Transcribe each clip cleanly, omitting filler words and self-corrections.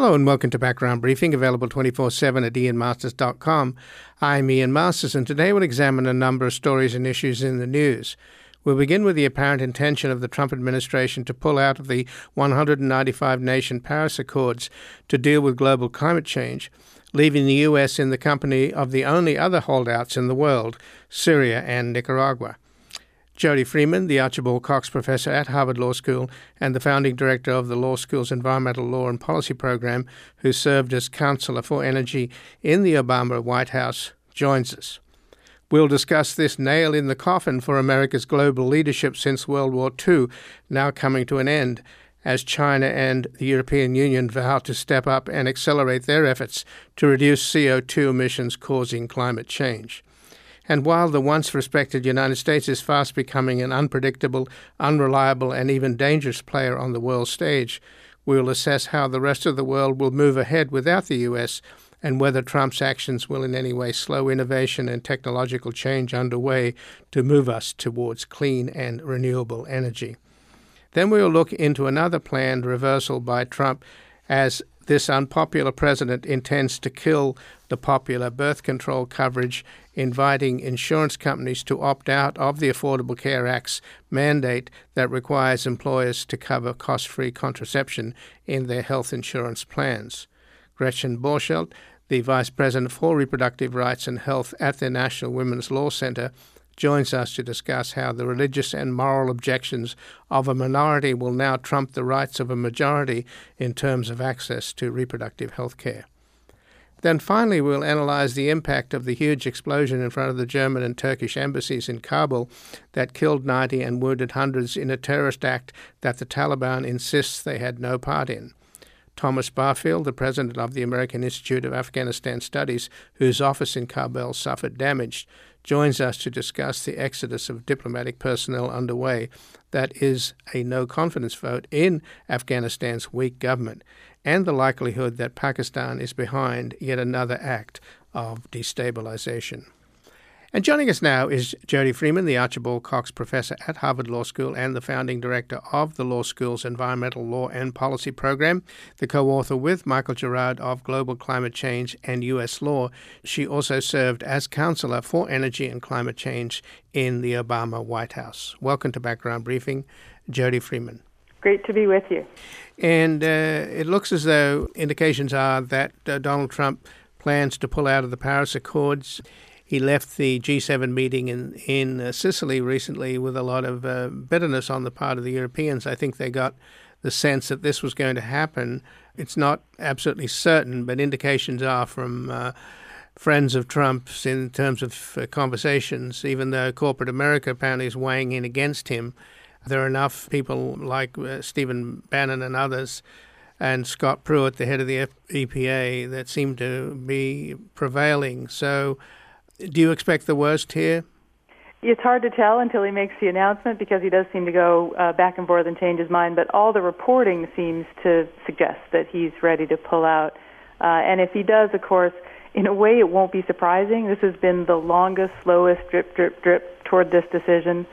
Hello and welcome to Background Briefing, available 24/7 at ianmasters.com. I'm Ian Masters, and today we'll examine a number of stories and issues in the news. We'll begin with the apparent intention of the Trump administration to pull out of the 195-nation Paris Accords to deal with global climate change, leaving the U.S. in the company of the only other holdouts in the world, Syria and Nicaragua. Jody Freeman, the Archibald Cox Professor at Harvard Law School and the founding director of the law school's Environmental Law and Policy Program, who served as Counselor for Energy in the Obama White House, joins us. We'll discuss this nail in the coffin for America's global leadership since World War II, now coming to an end, as China and the European Union vow to step up and accelerate their efforts to reduce CO2 emissions causing climate change. And while the once respected United States is fast becoming an unpredictable, unreliable, and even dangerous player on the world stage, we will assess how the rest of the world will move ahead without the U.S. and whether Trump's actions will in any way slow innovation and technological change underway to move us towards clean and renewable energy. Then we will look into another planned reversal by Trump as this unpopular president intends to kill the popular birth control coverage, inviting insurance companies to opt out of the Affordable Care Act's mandate that requires employers to cover cost-free contraception in their health insurance plans. Gretchen Borschelt, the Vice President for Reproductive Rights and Health at the National Women's Law Center, joins us to discuss how the religious and moral objections of a minority will now trump the rights of a majority in terms of access to reproductive health care. Then finally, we'll analyze the impact of the huge explosion in front of the German and Turkish embassies in Kabul that killed 90 and wounded hundreds in a terrorist act that the Taliban insists they had no part in. Thomas Barfield, the president of the American Institute of Afghanistan Studies, whose office in Kabul suffered damage, joins us to discuss the exodus of diplomatic personnel underway that is a no-confidence vote in Afghanistan's weak government, and the likelihood that Pakistan is behind yet another act of destabilization. And joining us now is Jody Freeman, the Archibald Cox Professor at Harvard Law School and the founding director of the law school's Environmental Law and Policy Program, the co-author with Michael Gerard of Global Climate Change and U.S. Law. She also served as Counselor for Energy and Climate Change in the Obama White House. Welcome to Background Briefing, Jody Freeman. Great to be with you. And it looks as though indications are that Donald Trump plans to pull out of the Paris Accords. He left the G7 meeting in Sicily recently with a lot of bitterness on the part of the Europeans. I think they got the sense that this was going to happen. It's not absolutely certain, but indications are from friends of Trump's in terms of conversations, even though corporate America apparently is weighing in against him. There are enough people like Stephen Bannon and others and Scott Pruitt, the head of the EPA, that seem to be prevailing. So do you expect the worst here? It's hard to tell until he makes the announcement because he does seem to go back and forth and change his mind, but all the reporting seems to suggest that he's ready to pull out. And if he does, of course, in a way it won't be surprising. This has been the longest, slowest drip, drip, drip toward this decision,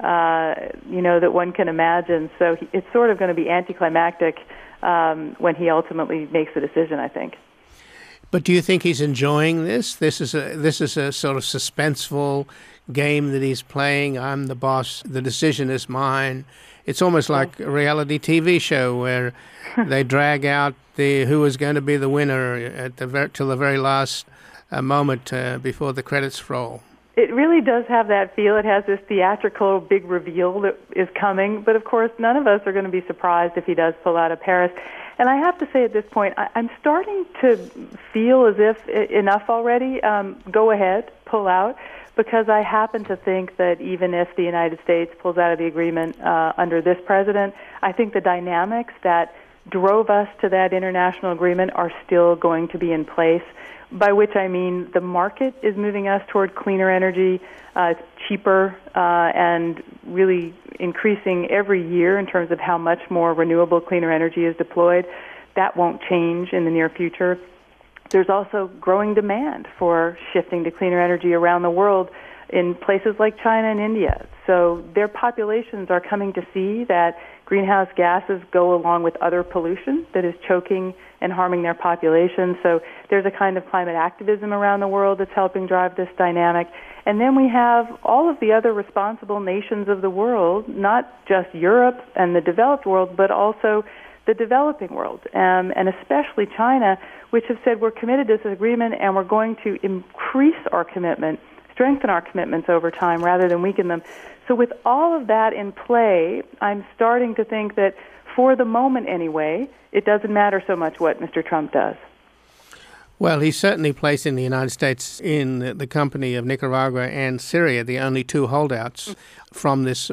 that one can imagine. So it's sort of going to be anticlimactic when he ultimately makes the decision, I think. But do you think he's enjoying this? This is a sort of suspenseful game that he's playing. I'm the boss. The decision is mine. It's almost like a reality TV show where they drag out who is going to be the winner till the very last moment before the credits roll. It really does have that feel. It has this theatrical big reveal that is coming. But, of course, none of us are going to be surprised if he does pull out of Paris. And I have to say at this point, I'm starting to feel as if enough already, go ahead, pull out, because I happen to think that even if the United States pulls out of the agreement under this president, I think the dynamics that drove us to that international agreement are still going to be in place, by which I mean the market is moving us toward cleaner energy. It's cheaper and really increasing every year in terms of how much more renewable, cleaner energy is deployed. That won't change in the near future. There's also growing demand for shifting to cleaner energy around the world in places like China and India. So their populations are coming to see that greenhouse gases go along with other pollution that is choking and harming their population. So there's a kind of climate activism around the world that's helping drive this dynamic. And then we have all of the other responsible nations of the world, not just Europe and the developed world, but also the developing world, and especially China, which have said we're committed to this agreement and we're going to increase our commitment, strengthen our commitments over time rather than weaken them. So with all of that in play, I'm starting to think that for the moment anyway, it doesn't matter so much what Mr. Trump does. Well, he's certainly placing the United States in the company of Nicaragua and Syria, the only two holdouts from this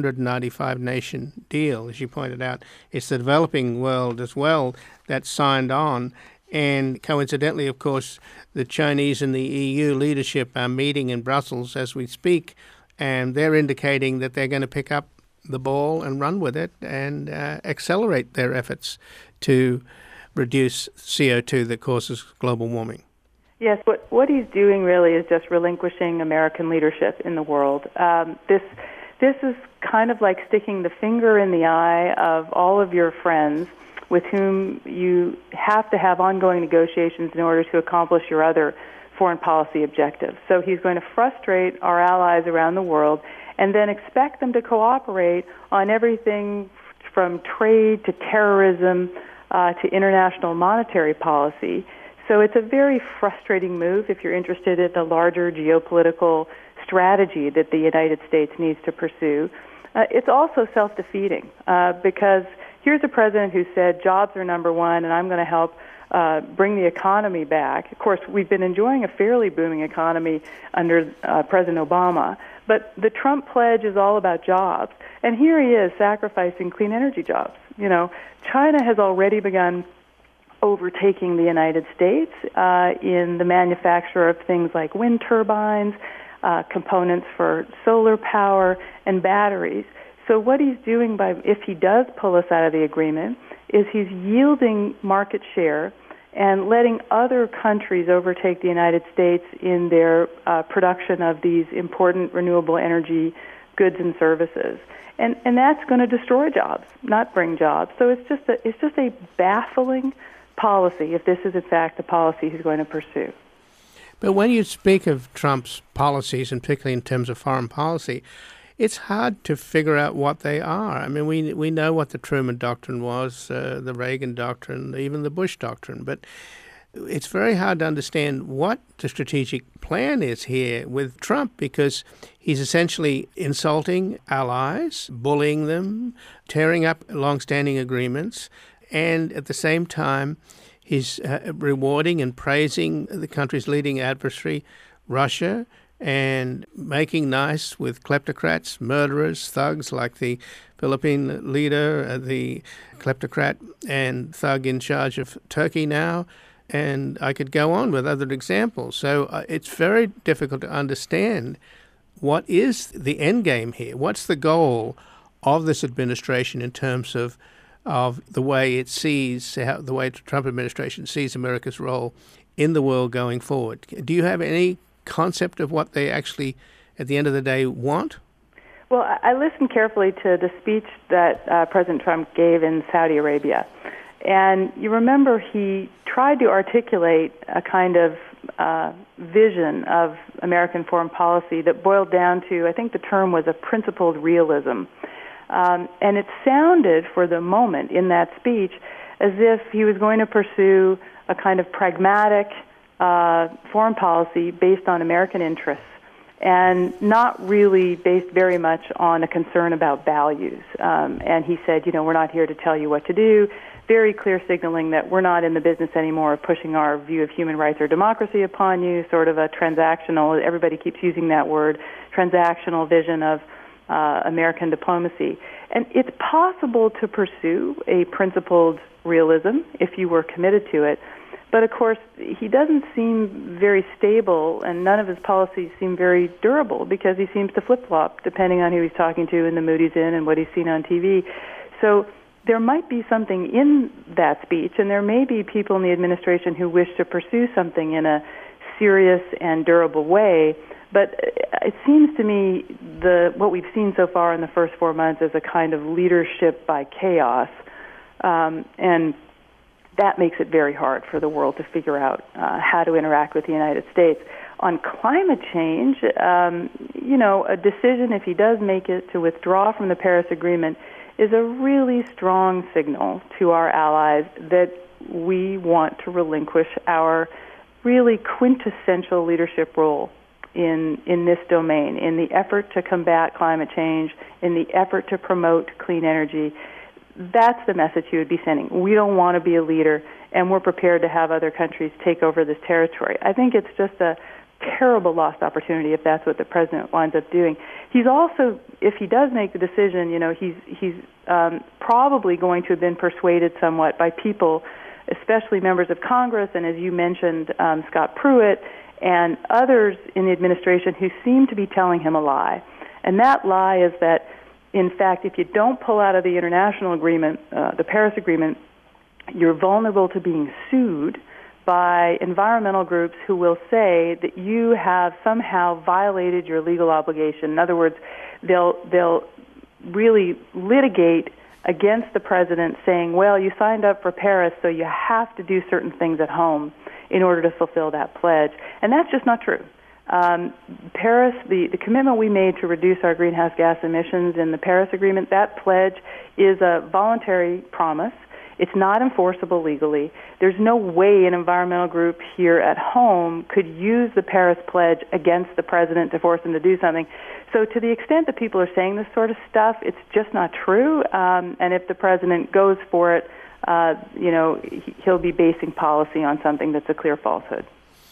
195-nation deal. As you pointed out, it's the developing world as well that signed on. And coincidentally, of course, the Chinese and the EU leadership are meeting in Brussels as we speak, and they're indicating that they're going to pick up the ball and run with it and accelerate their efforts to reduce CO2 that causes global warming. Yes, what he's doing really is just relinquishing American leadership in the world. This is kind of like sticking the finger in the eye of all of your friends with whom you have to have ongoing negotiations in order to accomplish your other foreign policy objectives. So he's going to frustrate our allies around the world and then expect them to cooperate on everything from trade to terrorism to international monetary policy. So it's a very frustrating move if you're interested in the larger geopolitical strategy that the United States needs to pursue. It's also self-defeating because here's a president who said jobs are number one and I'm going to help bring the economy back. Of course, we've been enjoying a fairly booming economy under President Obama, but the Trump pledge is all about jobs. And here he is sacrificing clean energy jobs. You know, China has already begun overtaking the United States in the manufacture of things like wind turbines, components for solar power, and batteries. So what he's doing if he does pull us out of the agreement, is he's yielding market share and letting other countries overtake the United States in their production of these important renewable energy goods and services. And that's going to destroy jobs, not bring jobs. So it's just a baffling policy if this is in fact the policy he's going to pursue. But when you speak of Trump's policies, and particularly in terms of foreign policy, it's hard to figure out what they are. I mean, we know what the Truman Doctrine was, the Reagan Doctrine, even the Bush Doctrine, but it's very hard to understand what the strategic plan is here with Trump, because he's essentially insulting allies, bullying them, tearing up long-standing agreements, and at the same time, he's rewarding and praising the country's leading adversary, Russia, and making nice with kleptocrats, murderers, thugs like the Philippine leader, the kleptocrat and thug in charge of Turkey now. And I could go on with other examples. So it's very difficult to understand what is the end game here. What's the goal of this administration in terms of the way it sees, the way the Trump administration sees America's role in the world going forward? Do you have any concept of what they actually, at the end of the day, want? Well, I listened carefully to the speech that President Trump gave in Saudi Arabia. And you remember he tried to articulate a kind of vision of American foreign policy that boiled down to, I think the term was a principled realism. And it sounded for the moment in that speech as if he was going to pursue a kind of pragmatic foreign policy based on American interests and not really based very much on a concern about values. And he said, we're not here to tell you what to do. Very clear signaling that we're not in the business anymore of pushing our view of human rights or democracy upon you, sort of a transactional, everybody keeps using that word, transactional vision of American diplomacy. And it's possible to pursue a principled realism if you were committed to it. But, of course, he doesn't seem very stable, and none of his policies seem very durable because he seems to flip-flop depending on who he's talking to and the mood he's in and what he's seen on TV. So there might be something in that speech, and there may be people in the administration who wish to pursue something in a serious and durable way, But it seems to me what we've seen so far in the first 4 months is a kind of leadership by chaos, and that makes it very hard for the world to figure out how to interact with the United States. On climate change, a decision, if he does make it, to withdraw from the Paris Agreement is a really strong signal to our allies that we want to relinquish our really quintessential leadership role in this domain, in the effort to combat climate change, in the effort to promote clean energy. That's the message he would be sending. We don't want to be a leader, and we're prepared to have other countries take over this territory. I think it's just a terrible lost opportunity if that's what the president winds up doing. He's also, if he does make the decision, he's probably going to have been persuaded somewhat by people, especially members of Congress, and as you mentioned, Scott Pruitt and others in the administration who seem to be telling him a lie. And that lie is that, in fact, if you don't pull out of the international agreement, the Paris Agreement, you're vulnerable to being sued by environmental groups who will say that you have somehow violated your legal obligation. In other words, they'll really litigate against the president, saying, well, you signed up for Paris, so you have to do certain things at home in order to fulfill that pledge. And that's just not true. Paris, the commitment we made to reduce our greenhouse gas emissions in the Paris Agreement, that pledge is a voluntary promise. It's not enforceable legally. There's no way an environmental group here at home could use the Paris Pledge against the president to force him to do something. So to the extent that people are saying this sort of stuff, it's just not true. And if the president goes for it, he'll be basing policy on something that's a clear falsehood.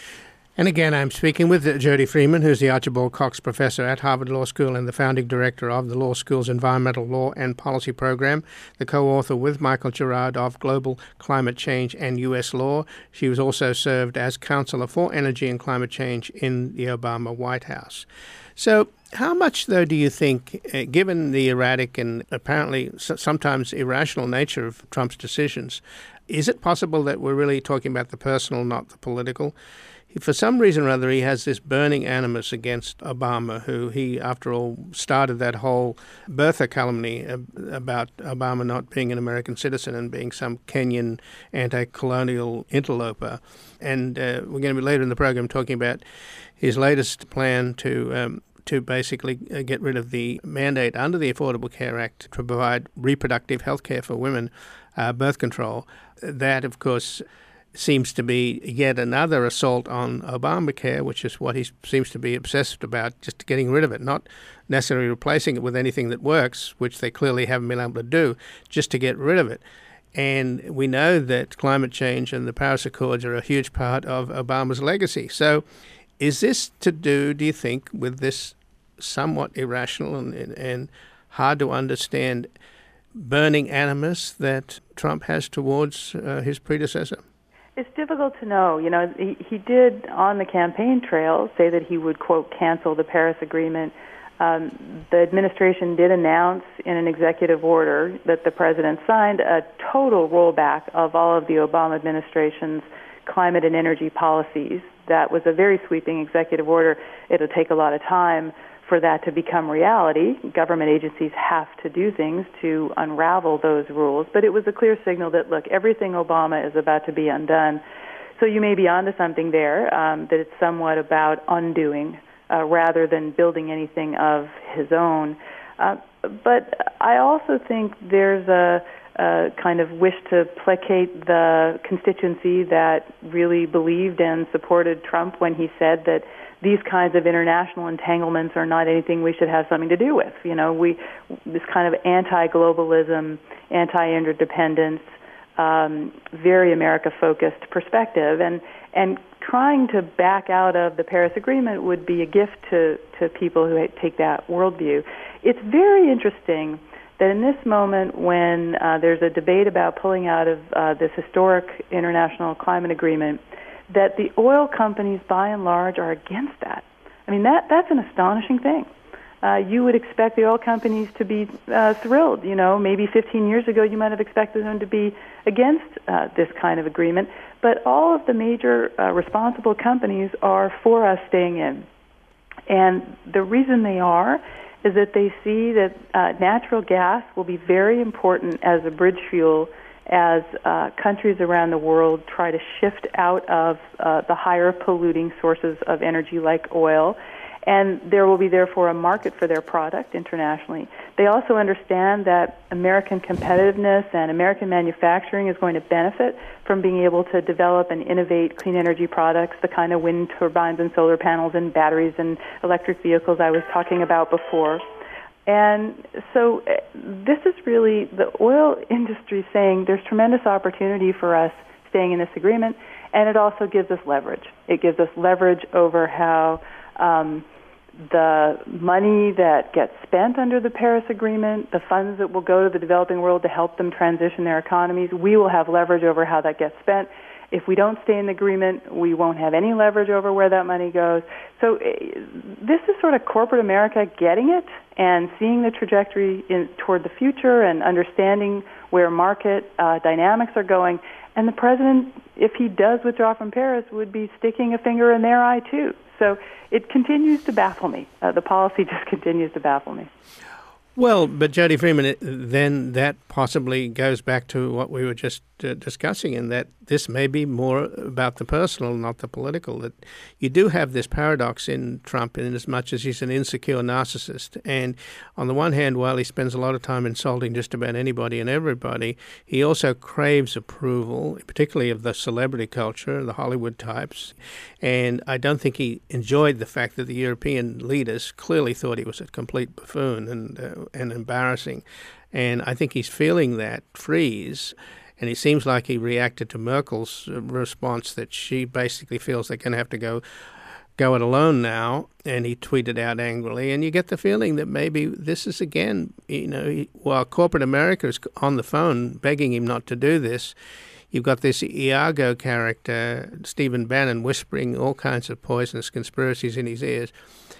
And again, I'm speaking with Jody Freeman, who's the Archibald Cox Professor at Harvard Law School and the founding director of the law school's Environmental Law and Policy Program, the co-author with Michael Gerard of Global Climate Change and U.S. Law. She was also served as Counselor for Energy and Climate Change in the Obama White House. So how much, though, do you think, given the erratic and apparently sometimes irrational nature of Trump's decisions, is it possible that we're really talking about the personal, not the political? For some reason or other, he has this burning animus against Obama, who he, after all, started that whole birther calumny about Obama not being an American citizen and being some Kenyan anti-colonial interloper. And we're going to be later in the program talking about his latest plan to basically get rid of the mandate under the Affordable Care Act to provide reproductive health care for women, birth control. That, of course, seems to be yet another assault on Obamacare, which is what he seems to be obsessed about, just getting rid of it, not necessarily replacing it with anything that works, which they clearly haven't been able to do, just to get rid of it. And we know that climate change and the Paris Accords are a huge part of Obama's legacy. So is this to do you think, with this somewhat irrational and hard to understand burning animus that Trump has towards his predecessor? It's difficult to know. He did on the campaign trail say that he would, quote, cancel the Paris Agreement. The administration did announce in an executive order that the president signed a total rollback of all of the Obama administration's climate and energy policies. That was a very sweeping executive order. It'll take a lot of time for that to become reality. Government agencies have to do things to unravel those rules, but it was a clear signal that, look, everything Obama is about to be undone. So you may be onto something there, that it's somewhat about undoing rather than building anything of his own. But I also think there's a kind of wish to placate the constituency that really believed and supported Trump when he said that these kinds of international entanglements are not anything we should have something to do with. This kind of anti-globalism, anti-interdependence, very America-focused perspective, and trying to back out of the Paris Agreement would be a gift to people who take that worldview. It's very interesting that in this moment when there's a debate about pulling out of this historic international climate agreement, that the oil companies, by and large, are against that. I mean, that's an astonishing thing. You would expect the oil companies to be thrilled. Maybe 15 years ago you might have expected them to be against this kind of agreement. But all of the major responsible companies are for us staying in. And the reason they are is that they see that natural gas will be very important as a bridge fuel as countries around the world try to shift out of the higher polluting sources of energy like oil. And there will be, therefore, a market for their product internationally. They also understand that American competitiveness and American manufacturing is going to benefit from being able to develop and innovate clean energy products, the kind of wind turbines and solar panels and batteries and electric vehicles I was talking about before. And so this is really the oil industry saying there's tremendous opportunity for us staying in this agreement, and it also gives us leverage. It gives us leverage over how the money that gets spent under the Paris Agreement, the funds that will go to the developing world to help them transition their economies, we will have leverage over how that gets spent. If we don't stay in the agreement, we won't have any leverage over where that money goes. So this is sort of corporate America getting it and seeing the trajectory toward the future and understanding where market dynamics are going. And the president, if he does withdraw from Paris, would be sticking a finger in their eye, too. So it continues to baffle me. The policy just continues to baffle me. Well, but Jody Freeman, then that possibly goes back to what we were just discussing, in that this may be more about the personal, not the political. That you do have this paradox in Trump in as much as he's an insecure narcissist. And on the one hand, while he spends a lot of time insulting just about anybody and everybody, he also craves approval, particularly of the celebrity culture, the Hollywood types. And I don't think he enjoyed the fact that the European leaders clearly thought he was a complete buffoon and embarrassing. And I think he's feeling that freeze. And it seems like he reacted to Merkel's response that she basically feels they're going to have to go it alone now. And he tweeted out angrily. And you get the feeling that maybe this is, again, while corporate America is on the phone begging him not to do this, you've got this Iago character, Stephen Bannon, whispering all kinds of poisonous conspiracies in his ears.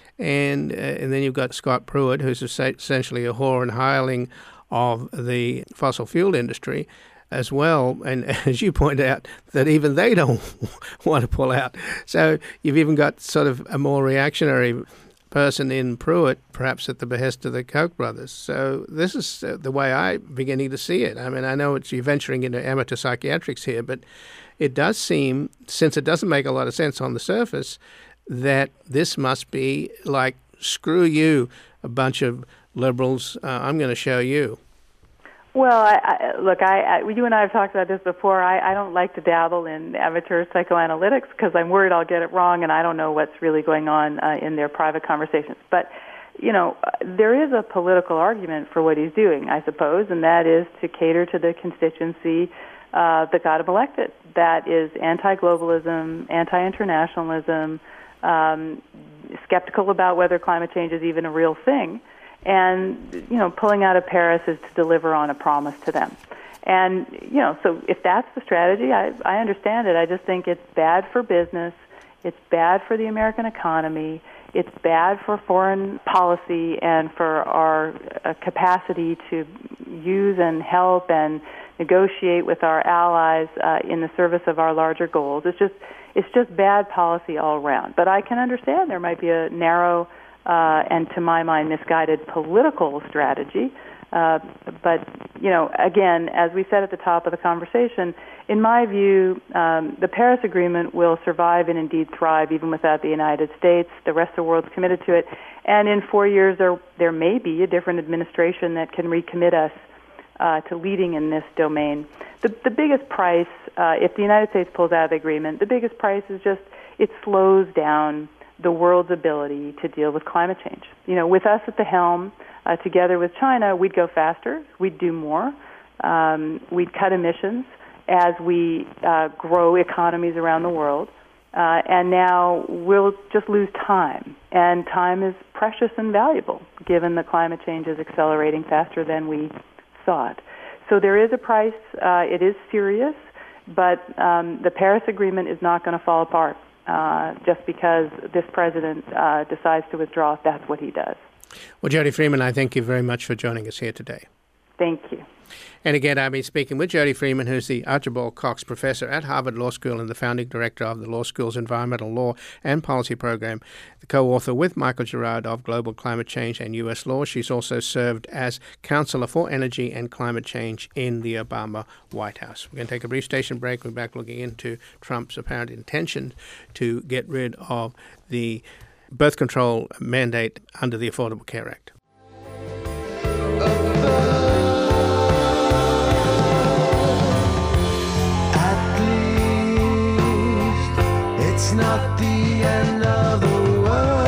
And then you've got Scott Pruitt, who's essentially a whore and hireling of the fossil fuel industry as well. And as you point out, that even they don't want to pull out. So you've even got sort of a more reactionary person in Pruitt, perhaps at the behest of the Koch brothers. So this is the way I'm beginning to see it. I mean, I know you're venturing into amateur psychiatrics here, but it does seem, since it doesn't make a lot of sense on the surface, that this must be like, screw you, a bunch of liberals, I'm going to show you. Well, look, you and I have talked about this before. I don't like to dabble in amateur psychoanalytics because I'm worried I'll get it wrong, and I don't know what's really going on in their private conversations. But, there is a political argument for what he's doing, I suppose, and that is to cater to the constituency that got him elected. That is anti-globalism, anti-internationalism, skeptical about whether climate change is even a real thing. And, pulling out of Paris is to deliver on a promise to them. And, so if that's the strategy, I understand it. I just think it's bad for business. It's bad for the American economy. It's bad for foreign policy and for our capacity to use and help and negotiate with our allies in the service of our larger goals. It's just bad policy all around. But I can understand there might be a narrow and, to my mind, misguided political strategy. But, again, as we said at the top of the conversation, in my view, the Paris Agreement will survive and indeed thrive even without the United States. The rest of the world's committed to it. And in 4 years, there may be a different administration that can recommit us to leading in this domain. The biggest price, if the United States pulls out of the agreement, the biggest price is just it slows down the world's ability to deal with climate change. With us at the helm, together with China, we'd go faster, we'd do more, we'd cut emissions as we grow economies around the world, and now we'll just lose time. And time is precious and valuable, given the climate change is accelerating faster than we thought. So there is a price. It is serious, but the Paris Agreement is not going to fall apart. Just because this president decides to withdraw, if that's what he does. Well, Jody Freeman, I thank you very much for joining us here today. Thank you. And again, I've been speaking with Jody Freeman, who's the Archibald Cox Professor at Harvard Law School and the founding director of the law school's Environmental Law and Policy Program, the co-author with Michael Gerard of Global Climate Change and U.S. Law. She's also served as Counselor for Energy and Climate Change in the Obama White House. We're going to take a brief station break. We're back looking into Trump's apparent intention to get rid of the birth control mandate under the Affordable Care Act. It's not the end of the world.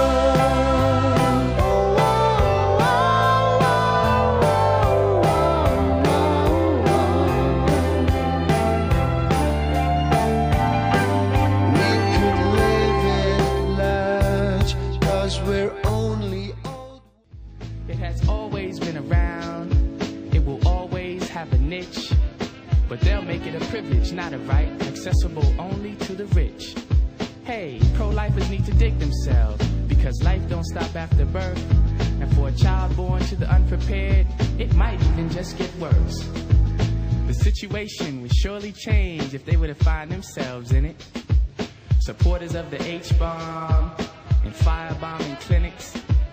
We could live it large, 'cause we're only old. It has always been around. It will always have a niche. But they'll make it a privilege, not a right, accessible only to the rich. Hey, pro-lifers need to dig themselves, because life don't stop after birth. And for a child born to the unprepared, it might even just get worse. The situation would surely change if they were to find themselves in it. Supporters of the H-bomb and firebombing clinics.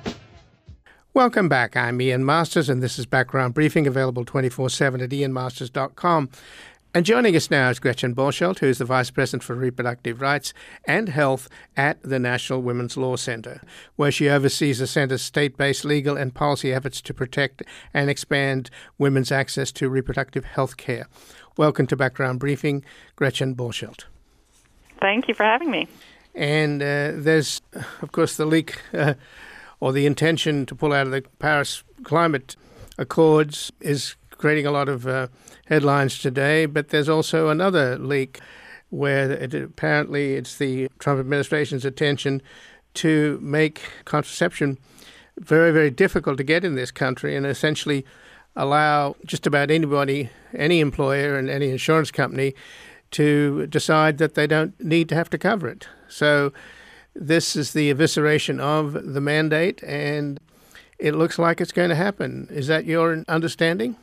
Welcome back. I'm Ian Masters, and this is Background Briefing, available 24/7 at ianmasters.com. And joining us now is Gretchen Borchelt, who is the Vice President for Reproductive Rights and Health at the National Women's Law Center, where she oversees the center's state-based legal and policy efforts to protect and expand women's access to reproductive health care. Welcome to Background Briefing, Gretchen Borchelt. Thank you for having me. And there's, of course, the leak or the intention to pull out of the Paris Climate Accords is creating a lot of headlines today, but there's also another leak where apparently it's the Trump administration's intention to make contraception very, very difficult to get in this country and essentially allow just about anybody, any employer and any insurance company to decide that they don't need to have to cover it. So this is the evisceration of the mandate, and it looks like it's going to happen. Is that your understanding?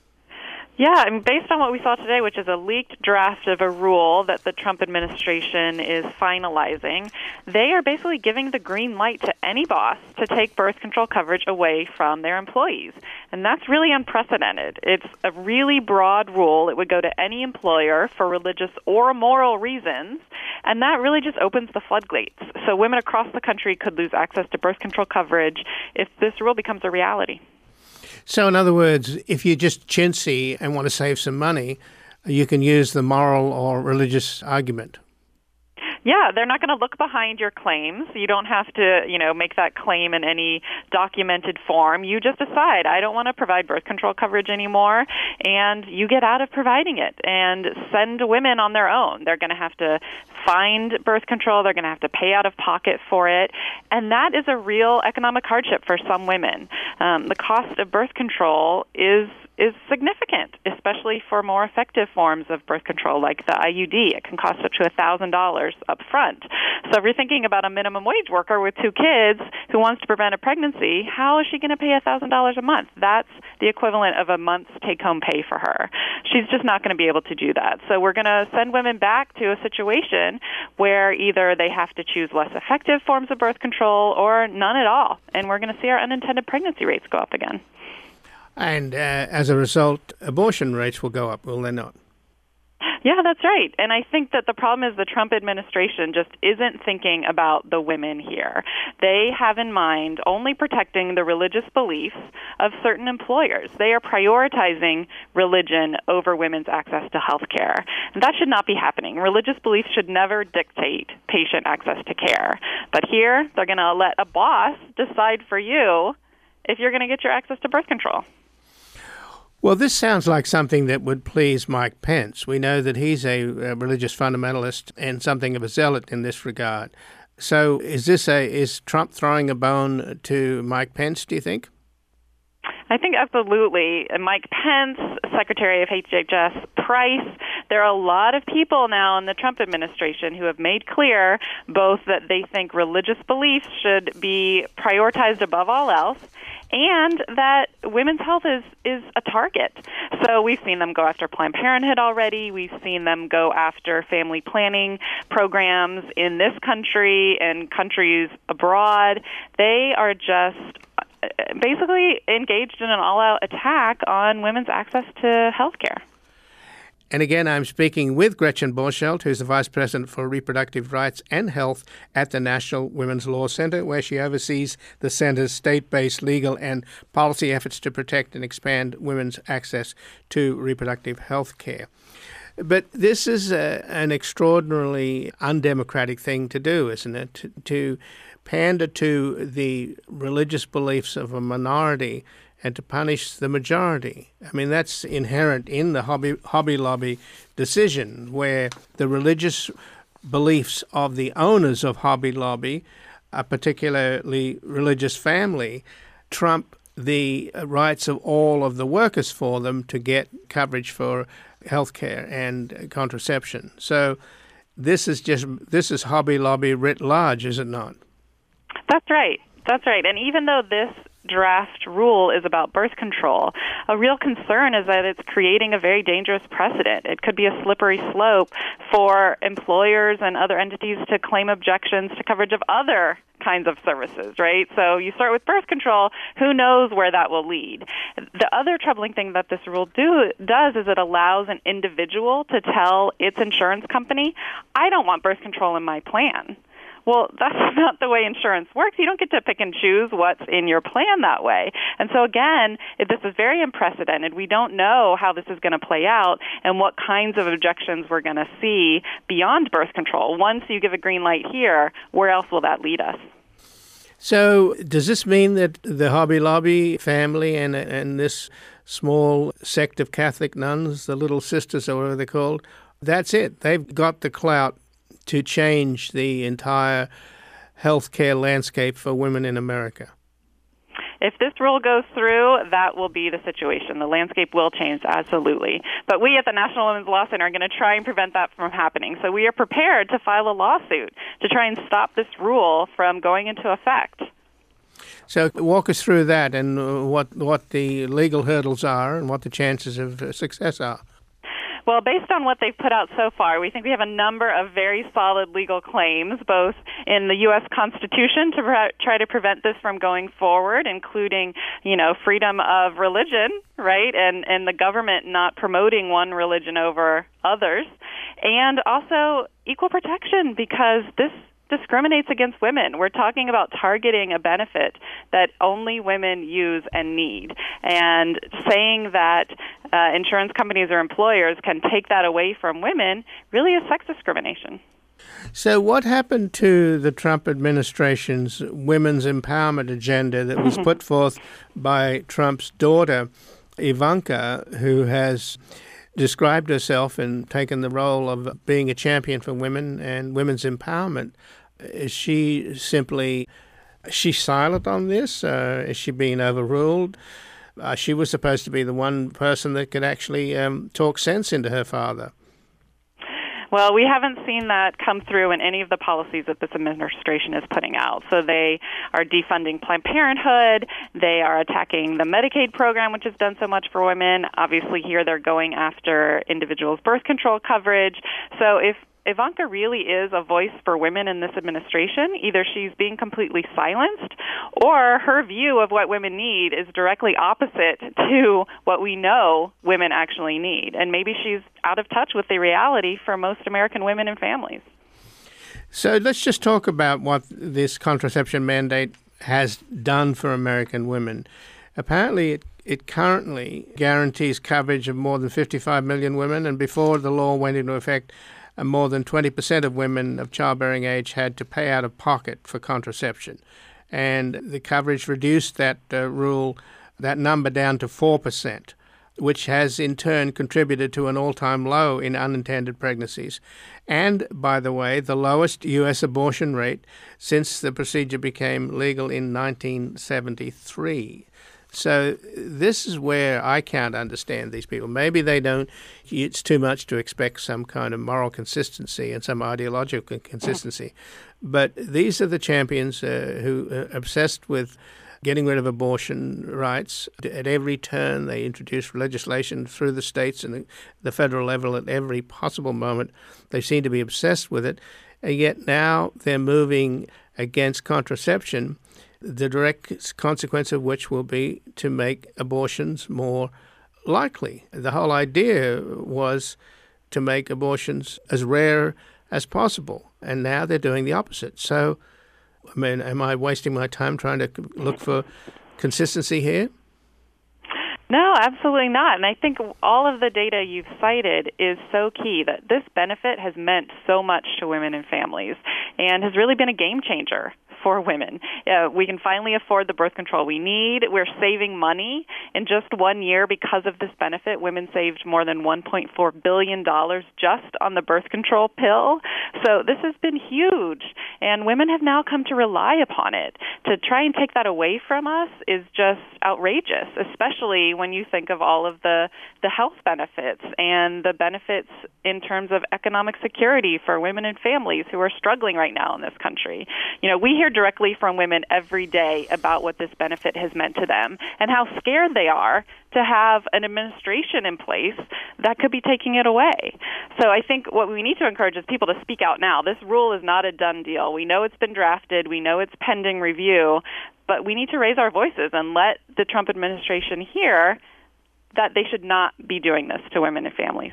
Yeah, and based on what we saw today, which is a leaked draft of a rule that the Trump administration is finalizing, they are basically giving the green light to any boss to take birth control coverage away from their employees. And that's really unprecedented. It's a really broad rule. It would go to any employer for religious or moral reasons, and that really just opens the floodgates. So women across the country could lose access to birth control coverage if this rule becomes a reality. So in other words, if you're just chintzy and want to save some money, you can use the moral or religious argument. Yeah, they're not going to look behind your claims. You don't have to, make that claim in any documented form. You just decide, I don't want to provide birth control coverage anymore, and you get out of providing it and send women on their own. They're going to have to find birth control. They're going to have to pay out of pocket for it, and that is a real economic hardship for some women. The cost of birth control is significant, especially for more effective forms of birth control like the IUD. It can cost up to $1,000 up front. So if you're thinking about a minimum wage worker with 2 kids who wants to prevent a pregnancy, how is she going to pay $1,000 a month? That's the equivalent of a month's take-home pay for her. She's just not going to be able to do that. So we're going to send women back to a situation where either they have to choose less effective forms of birth control or none at all. And we're going to see our unintended pregnancy rates go up again. And as a result, abortion rates will go up, will they not? Yeah, that's right. And I think that the problem is the Trump administration just isn't thinking about the women here. They have in mind only protecting the religious beliefs of certain employers. They are prioritizing religion over women's access to health care. And that should not be happening. Religious beliefs should never dictate patient access to care. But here, they're going to let a boss decide for you if you're going to get your access to birth control. Well, this sounds like something that would please Mike Pence. We know that he's a religious fundamentalist and something of a zealot in this regard. So is Trump throwing a bone to Mike Pence, do you think? I think absolutely. Mike Pence, Secretary of HHS Price, there are a lot of people now in the Trump administration who have made clear both that they think religious beliefs should be prioritized above all else and that women's health is a target. So we've seen them go after Planned Parenthood already. We've seen them go after family planning programs in this country and countries abroad. They are just basically engaged in an all-out attack on women's access to health care. And again, I'm speaking with Gretchen Borchelt, who's the Vice President for Reproductive Rights and Health at the National Women's Law Center, where she oversees the center's state-based legal and policy efforts to protect and expand women's access to reproductive health care. But this is an extraordinarily undemocratic thing to do, isn't it? To pander to the religious beliefs of a minority and to punish the majority. I mean, that's inherent in the Hobby Lobby decision, where the religious beliefs of the owners of Hobby Lobby, a particularly religious family, trump the rights of all of the workers for them to get coverage for health care and contraception. So this is Hobby Lobby writ large, is it not? That's right. That's right. And even though this draft rule is about birth control, a real concern is that it's creating a very dangerous precedent. It could be a slippery slope for employers and other entities to claim objections to coverage of other kinds of services, right? So you start with birth control, who knows where that will lead. The other troubling thing that this rule does is it allows an individual to tell its insurance company, I don't want birth control in my plan. Well, that's not the way insurance works. You don't get to pick and choose what's in your plan that way. And so, again, this is very unprecedented. We don't know how this is going to play out and what kinds of objections we're going to see beyond birth control. Once you give a green light here, where else will that lead us? So does this mean that the Hobby Lobby family and this small sect of Catholic nuns, the Little Sisters or whatever they're called, that's it? They've got the clout to change the entire healthcare landscape for women in America? If this rule goes through, that will be the situation. The landscape will change, absolutely. But we at the National Women's Law Center are going to try and prevent that from happening. So we are prepared to file a lawsuit to try and stop this rule from going into effect. So walk us through that and what the legal hurdles are and what the chances of success are. Well, based on what they've put out so far, we think we have a number of very solid legal claims, both in the U.S. Constitution to try to prevent this from going forward, including, freedom of religion, right, and the government not promoting one religion over others, and also equal protection, because this discriminates against women. We're talking about targeting a benefit that only women use and need. And saying that insurance companies or employers can take that away from women really is sex discrimination. So what happened to the Trump administration's women's empowerment agenda that was put forth by Trump's daughter, Ivanka, who has described herself and taken the role of being a champion for women and women's empowerment? Is she silent on this? Is she being overruled? She was supposed to be the one person that could actually talk sense into her father. Well, we haven't seen that come through in any of the policies that this administration is putting out. So they are defunding Planned Parenthood. They are attacking the Medicaid program, which has done so much for women. Obviously, here they're going after individuals' birth control coverage. So if Ivanka really is a voice for women in this administration, either she's being completely silenced or her view of what women need is directly opposite to what we know women actually need. And maybe she's out of touch with the reality for most American women and families. So let's just talk about what this contraception mandate has done for American women. Apparently, it currently guarantees coverage of more than 55 million women, and before the law went into effect, more than 20% of women of childbearing age had to pay out of pocket for contraception. And the coverage reduced that number down to 4%, which has in turn contributed to an all-time low in unintended pregnancies. And, by the way, the lowest U.S. abortion rate since the procedure became legal in 1973. So this is where I can't understand these people. Maybe they don't. It's too much to expect some kind of moral consistency and some ideological consistency. But these are the champions who are obsessed with getting rid of abortion rights. At every turn, they introduce legislation through the states and the federal level at every possible moment. They seem to be obsessed with it. And yet now they're moving against contraception, the direct consequence of which will be to make abortions more likely. The whole idea was to make abortions as rare as possible, and now they're doing the opposite. So, I mean, am I wasting my time trying to look for consistency here? No, absolutely not. And I think all of the data you've cited is so key, that this benefit has meant so much to women and families and has really been a game changer for women. We can finally afford the birth control we need. We're saving money. In just 1 year, because of this benefit, women saved more than $1.4 billion just on the birth control pill. So this has been huge, and women have now come to rely upon it. To try and take that away from us is just outrageous, especially when you think of all of the health benefits and the benefits in terms of economic security for women and families who are struggling right now in this country. You know, we hear directly from women every day about what this benefit has meant to them and how scared they are to have an administration in place that could be taking it away. So I think what we need to encourage is people to speak out now. This rule is not a done deal. We know it's been drafted. We know it's pending review. But we need to raise our voices and let the Trump administration hear that they should not be doing this to women and families.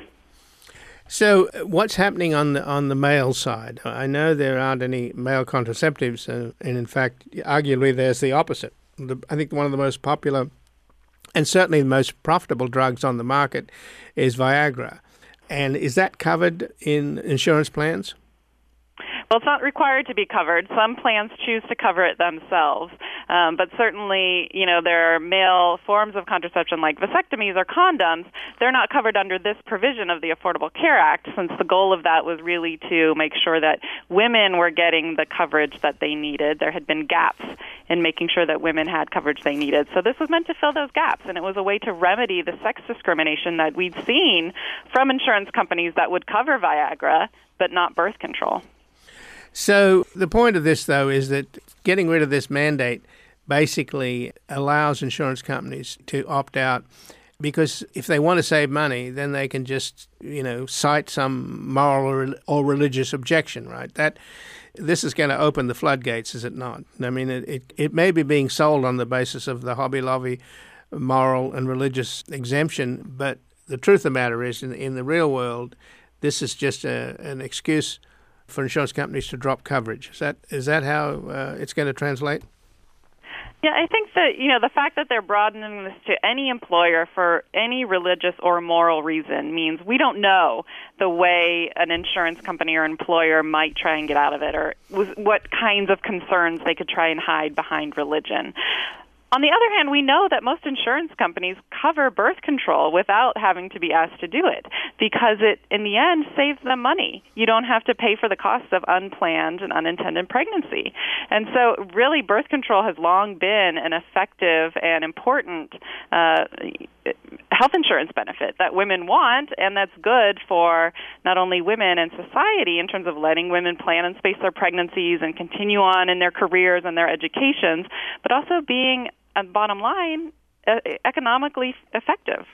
So what's happening on the male side? I know there aren't any male contraceptives, and in fact, arguably there's the opposite. I think one of the most popular and certainly the most profitable drugs on the market is Viagra. And is that covered in insurance plans? Well, it's not required to be covered. Some plans choose to cover it themselves. But certainly, you know, there are male forms of contraception like vasectomies or condoms. They're not covered under this provision of the Affordable Care Act, since the goal of that was really to make sure that women were getting the coverage that they needed. There had been gaps in making sure that women had coverage they needed. So this was meant to fill those gaps, and it was a way to remedy the sex discrimination that we'd seen from insurance companies that would cover Viagra but not birth control. So the point of this, though, is that getting rid of this mandate basically allows insurance companies to opt out, because if they want to save money, then they can just, cite some moral or religious objection, right? This is going to open the floodgates, is it not? I mean, it may be being sold on the basis of the Hobby Lobby moral and religious exemption, but the truth of the matter is, in the real world, this is just an excuse for insurance companies to drop coverage. Is that how it's going to translate? Yeah, I think that, the fact that they're broadening this to any employer for any religious or moral reason means we don't know the way an insurance company or employer might try and get out of it, or what kinds of concerns they could try and hide behind religion. On the other hand, we know that most insurance companies cover birth control without having to be asked to do it, because it, in the end, saves them money. You don't have to pay for the costs of unplanned and unintended pregnancy. And so really, birth control has long been an effective and important health insurance benefit that women want, and that's good for not only women and society in terms of letting women plan and space their pregnancies and continue on in their careers and their educations, but also being, bottom line, economically effective.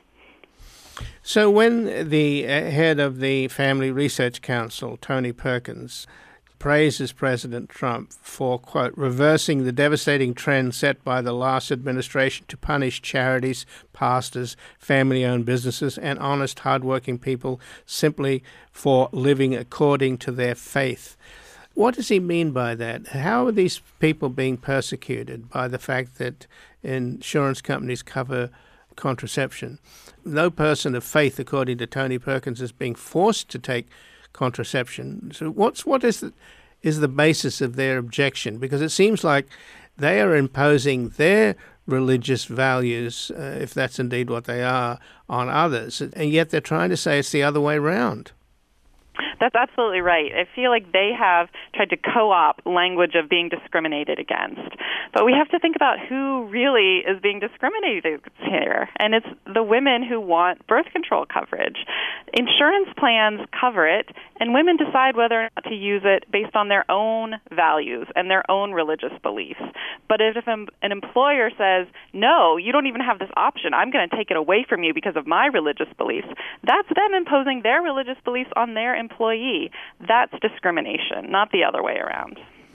So when the head of the Family Research Council, Tony Perkins, praises President Trump for, quote, reversing the devastating trend set by the last administration to punish charities, pastors, family-owned businesses, and honest, hardworking people simply for living according to their faith. What does he mean by that? How are these people being persecuted by the fact that insurance companies cover contraception? No person of faith, according to Tony Perkins, is being forced to take contraception. So what is the basis of their objection? Because it seems like they are imposing their religious values, if that's indeed what they are, on others, and yet they're trying to say it's the other way around. That's absolutely right. I feel like they have tried to co-opt language of being discriminated against. But we have to think about who really is being discriminated against here. And it's the women who want birth control coverage. Insurance plans cover it, and women decide whether or not to use it based on their own values and their own religious beliefs. But if an employer says, no, you don't even have this option, I'm going to take it away from you because of my religious beliefs, that's them imposing their religious beliefs on their employee. That's discrimination, not the other way around.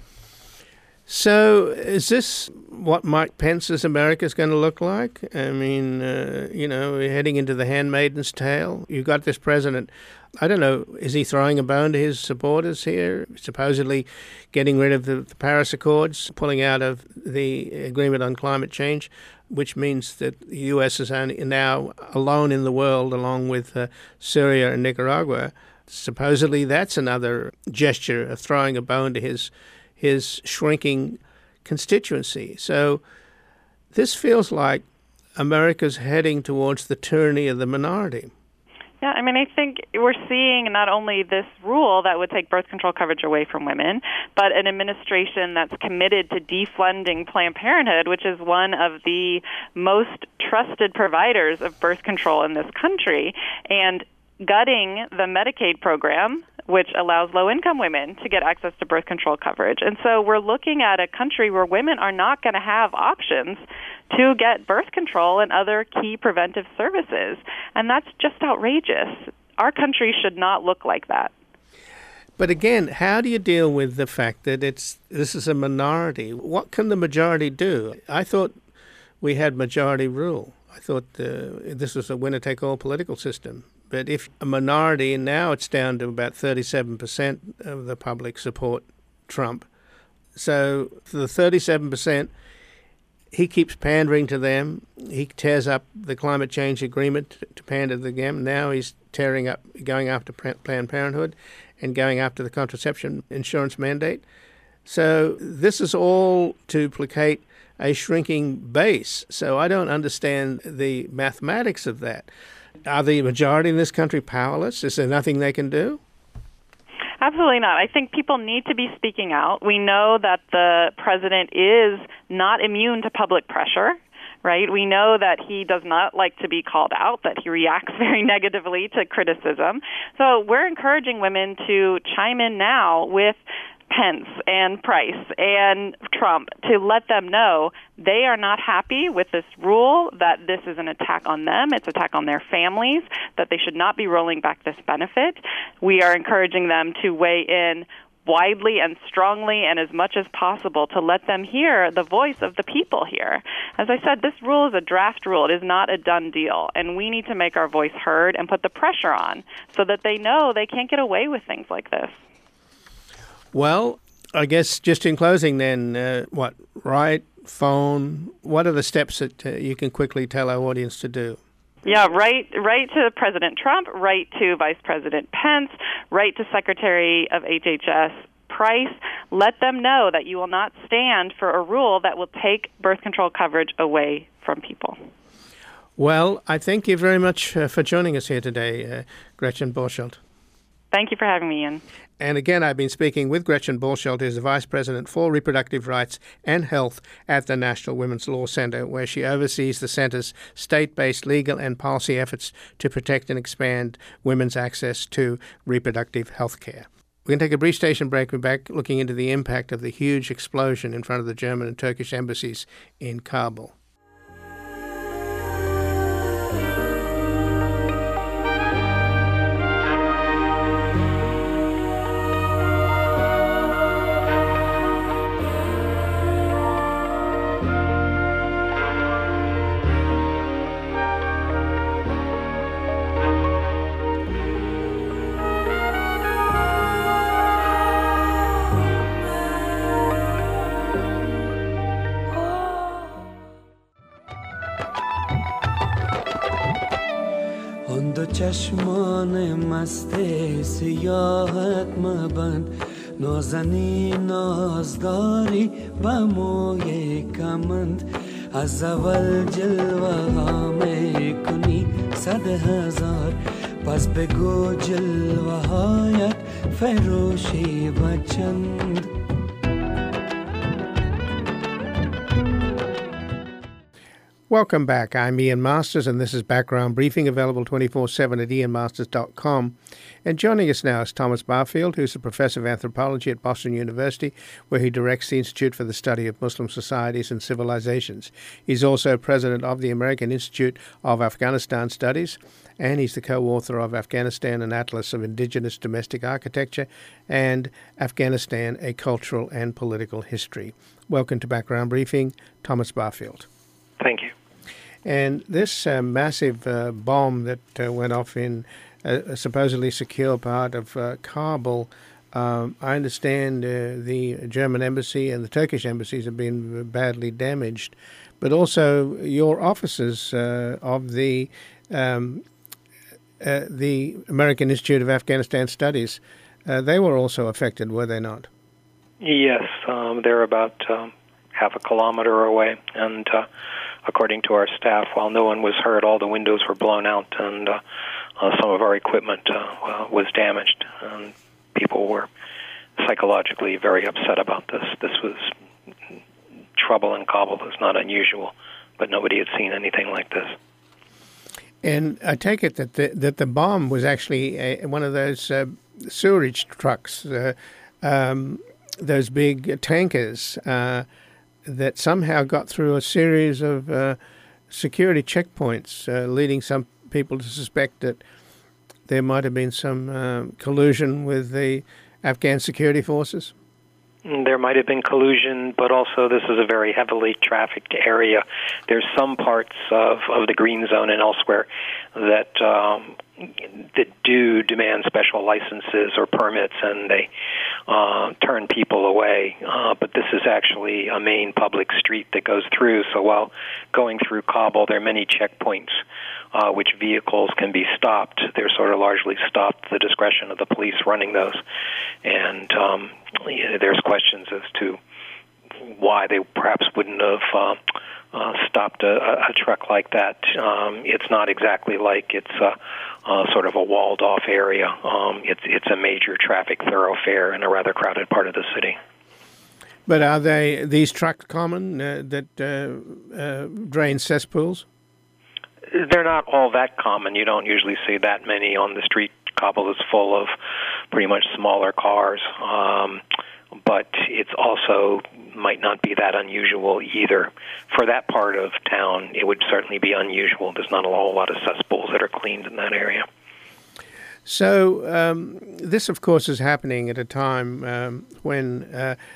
So is this what Mike Pence's America is going to look like? I mean, we're heading into the handmaiden's tale. You've got this president, I don't know, is he throwing a bone to his supporters here, supposedly getting rid of the Paris Accords, pulling out of the agreement on climate change, which means that the U.S. is now alone in the world along with Syria and Nicaragua. Supposedly that's another gesture of throwing a bone to his shrinking constituency. So this feels like America's heading towards the tyranny of the minority. Yeah, I mean, I think we're seeing not only this rule that would take birth control coverage away from women, but an administration that's committed to defunding Planned Parenthood, which is one of the most trusted providers of birth control in this country, and gutting the Medicaid program, which allows low-income women to get access to birth control coverage. And so we're looking at a country where women are not going to have options to get birth control and other key preventive services. And that's just outrageous. Our country should not look like that. But again, how do you deal with the fact that this is a minority? What can the majority do? I thought we had majority rule. I thought this was a winner-take-all political system. But if a minority, and now it's down to about 37% of the public support Trump. So for the 37%, he keeps pandering to them. He tears up the climate change agreement to pander to them. Now he's going after Planned Parenthood and going after the contraception insurance mandate. So this is all to placate a shrinking base. So I don't understand the mathematics of that. Are the majority in this country powerless? Is there nothing they can do? Absolutely not. I think people need to be speaking out. We know that the president is not immune to public pressure, right? We know that he does not like to be called out, that he reacts very negatively to criticism. So we're encouraging women to chime in now with Pence and Price and Trump to let them know they are not happy with this rule, that this is an attack on them, it's an attack on their families, that they should not be rolling back this benefit. We are encouraging them to weigh in widely and strongly and as much as possible to let them hear the voice of the people here. As I said, this rule is a draft rule. It is not a done deal, and we need to make our voice heard and put the pressure on so that they know they can't get away with things like this. Well, I guess just in closing then, write, phone, what are the steps that you can quickly tell our audience to do? Yeah, write to President Trump, write to Vice President Pence, write to Secretary of HHS Price. Let them know that you will not stand for a rule that will take birth control coverage away from people. Well, I thank you very much for joining us here today, Gretchen Borchardt. Thank you for having me, Ian. And again, I've been speaking with Gretchen Borchardt, who's the Vice President for Reproductive Rights and Health at the National Women's Law Center, where she oversees the center's state-based legal and policy efforts to protect and expand women's access to reproductive health care. We're going to take a brief station break. We're back looking into the impact of the huge explosion in front of the German and Turkish embassies in Kabul. چشمان مست سیاحت مبند نازنی نازداری با موی کمند از اول جلوه ها میکنی 100,000 پس بگو جلوهایت فروشی و چند. Welcome back. I'm Ian Masters, and this is Background Briefing, available 24/7 at ianmasters.com. And joining us now is Thomas Barfield, who's a professor of anthropology at Boston University, where he directs the Institute for the Study of Muslim Societies and Civilizations. He's also president of the American Institute of Afghanistan Studies, and he's the co-author of Afghanistan, an Atlas of Indigenous Domestic Architecture, and Afghanistan, a Cultural and Political History. Welcome to Background Briefing, Thomas Barfield. Thank you. And this massive bomb that went off in a supposedly secure part of Kabul, I understand the German embassy and the Turkish embassies have been badly damaged, but also your offices of the American Institute of Afghanistan Studies, they were also affected, were they not? Yes, they're about half a kilometer away, and according to our staff, while no one was hurt, all the windows were blown out, and some of our equipment was damaged, and people were psychologically very upset about this. This was trouble in Kabul. It's not unusual, but nobody had seen anything like this. And I take it that the bomb was actually one of those sewerage trucks, those big tankers, that somehow got through a series of security checkpoints, leading some people to suspect that there might have been some collusion with the Afghan security forces? There might have been collusion, but also this is a very heavily trafficked area. There's some parts of the green zone and elsewhere that do demand special licenses or permits, and they turn people away. But this is actually a main public street that goes through. So while going through Kabul, there are many checkpoints which vehicles can be stopped. They're sort of largely stopped at the discretion of the police running those. And there's questions as to why they perhaps wouldn't have stopped a truck like that. It's not exactly like it's sort of a walled-off area. It's a major traffic thoroughfare in a rather crowded part of the city. But are these trucks common that drain cesspools? They're not all that common. You don't usually see that many on the street. Kabul is full of pretty much smaller cars, but it's also might not be that unusual either. For that part of town, it would certainly be unusual. There's not a whole lot of cesspools that are cleaned in that area. So this, of course, is happening at a time when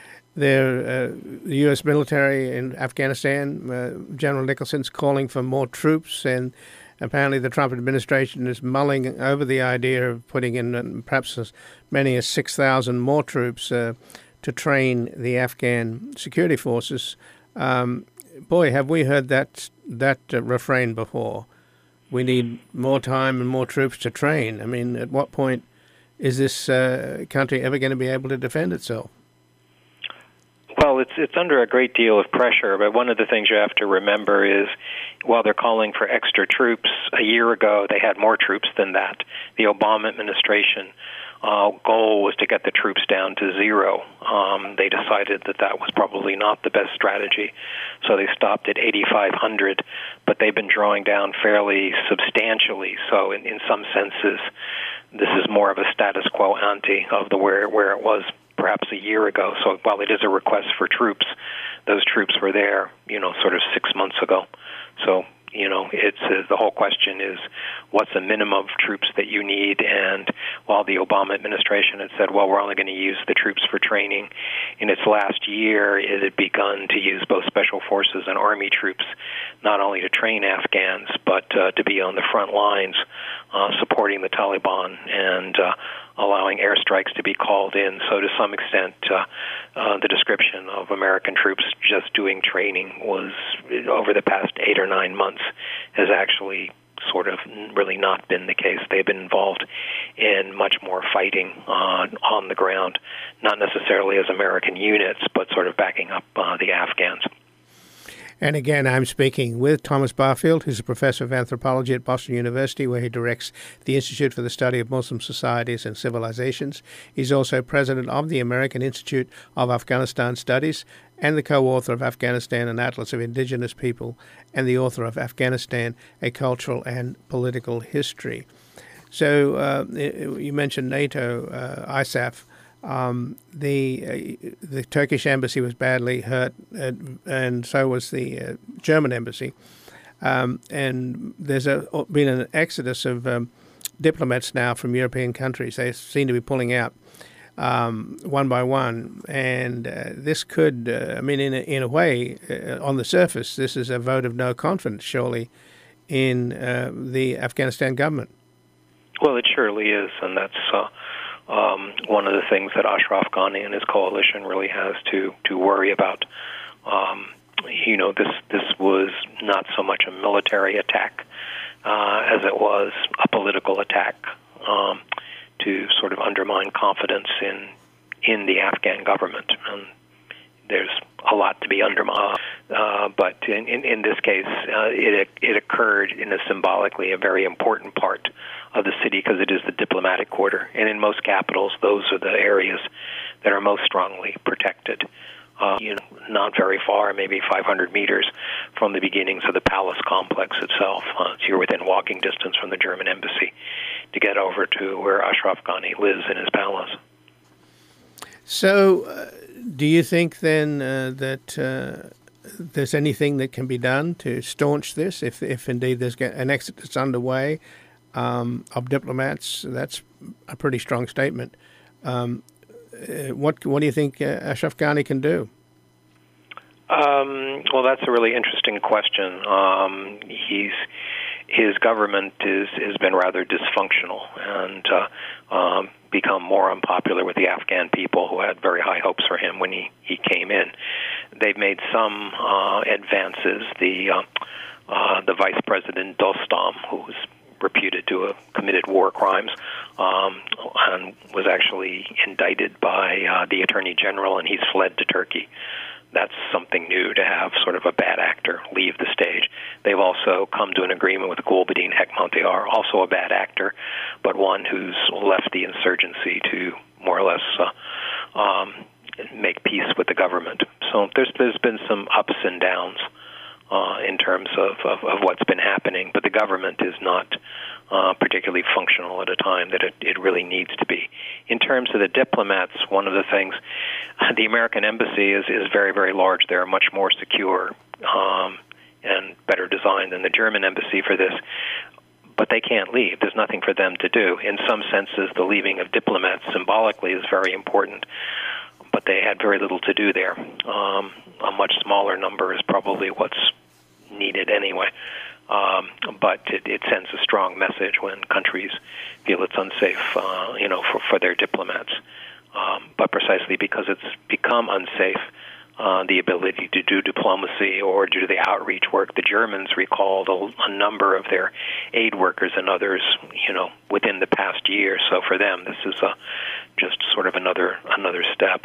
the U.S. military in Afghanistan, General Nicholson's calling for more troops, and apparently the Trump administration is mulling over the idea of putting in perhaps as many as 6,000 more troops to train the Afghan security forces. Boy, have we heard that refrain before. We need more time and more troops to train. I mean, at what point is this country ever going to be able to defend itself? Well, it's under a great deal of pressure, but one of the things you have to remember is while they're calling for extra troops, a year ago they had more troops than that. The Obama administration goal was to get the troops down to zero. They decided that was probably not the best strategy, so they stopped at 8,500, but they've been drawing down fairly substantially. So in some senses, this is more of a status quo ante of where it was perhaps a year ago. So while it is a request for troops, those troops were there, sort of 6 months ago. So, it's the whole question is what's the minimum of troops that you need? And while the Obama administration had said, well, we're only going to use the troops for training, in its last year it had begun to use both special forces and army troops, not only to train Afghans, but to be on the front lines supporting the Taliban and allowing airstrikes to be called in. So to some extent, the description of American troops just doing training was, over the past 8 or 9 months, has actually sort of really not been the case. They've been involved in much more fighting on the ground, not necessarily as American units, but sort of backing up the Afghans. And again, I'm speaking with Thomas Barfield, who's a professor of anthropology at Boston University, where he directs the Institute for the Study of Muslim Societies and Civilizations. He's also president of the American Institute of Afghanistan Studies and the co-author of Afghanistan, an Atlas of Indigenous People, and the author of Afghanistan, A Cultural and Political History. So you mentioned NATO, ISAF. The Turkish embassy was badly hurt, and so was the German embassy. And there's been an exodus of diplomats now from European countries. They seem to be pulling out one by one, and this could, in a way, on the surface, this is a vote of no confidence, surely, in the Afghanistan government. Well, it surely is, and that's one of the things that Ashraf Ghani and his coalition really has to worry about. This was not so much a military attack as it was a political attack to sort of undermine confidence in the Afghan government. And there's a lot to be undermined. But in this case, it occurred in a symbolically a very important part of the city because it is the diplomatic quarter. And in most capitals, those are the areas that are most strongly protected. Not very far, maybe 500 meters from the beginnings of the palace complex itself. So you're within walking distance from the German embassy to get over to where Ashraf Ghani lives in his palace. So do you think then that there's anything that can be done to staunch this, if indeed there's an exodus underway of diplomats? That's a pretty strong statement. What do you think Ashraf Ghani can do? Well, that's a really interesting question. His government has been rather dysfunctional and become more unpopular with the Afghan people, who had very high hopes for him when he came in. They've made some advances. The vice president Dostum, who was reputed to have committed war crimes, and was actually indicted by the Attorney General, and he's fled to Turkey. That's something new, to have sort of a bad actor leave the stage. They've also come to an agreement with Gulbuddin Hekmatyar, also a bad actor, but one who's left the insurgency to more or less make peace with the government. So there's been some ups and downs in terms of what's been happening, but the government is not particularly functional at a time that it really needs to be. In terms of the diplomats, one of the things, the American embassy is very, very large. They're much more secure and better designed than the German embassy for this, but they can't leave. There's nothing for them to do. In some senses, the leaving of diplomats symbolically is very important, but they had very little to do there. A much smaller number is probably what's needed anyway. But it sends a strong message when countries feel it's unsafe, for their diplomats. But precisely because it's become unsafe, the ability to do diplomacy or do the outreach work, the Germans recalled a number of their aid workers and others, within the past year. So for them, this is just sort of another step.